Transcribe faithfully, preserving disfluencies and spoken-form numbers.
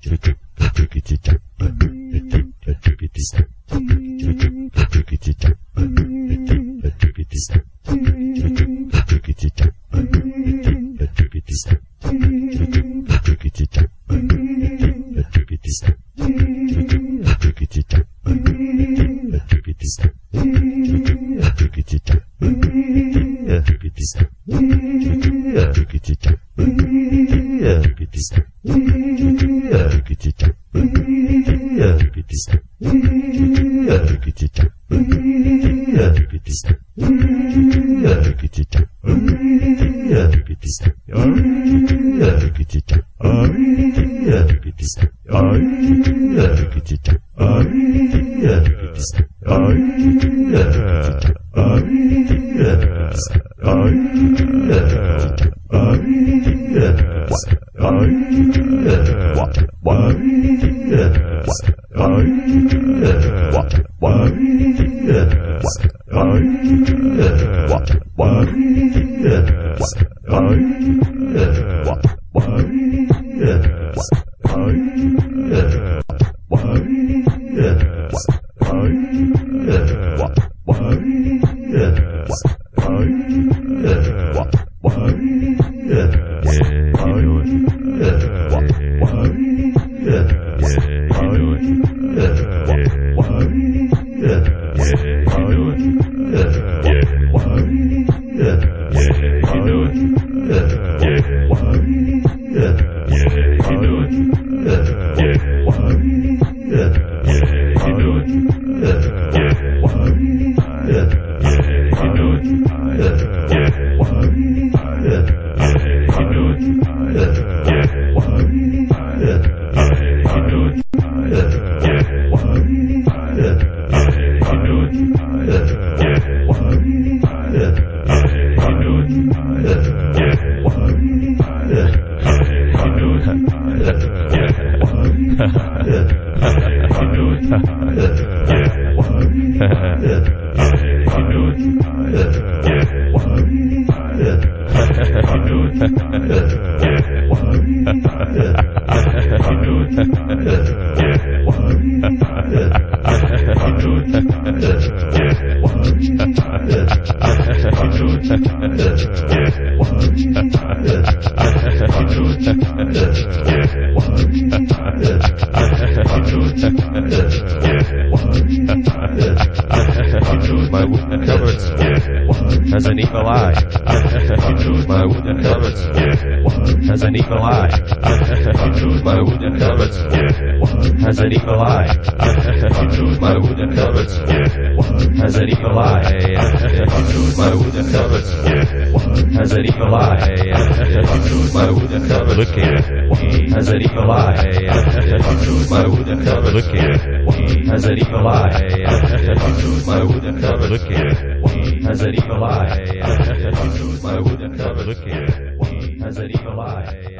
My wooden cupboards has an evil eye. My wooden cupboards has an evil eye. My wooden cupboards has an evil eye. My wooden cupboards has an evil eye. My wooden cupboards has an evil eye. My wooden cupboard looking has an evil eye. My wooden cupboard looking has an evil eye. My wooden cupboard looking has an evil eye. My wooden cupboard looking has an evil eye.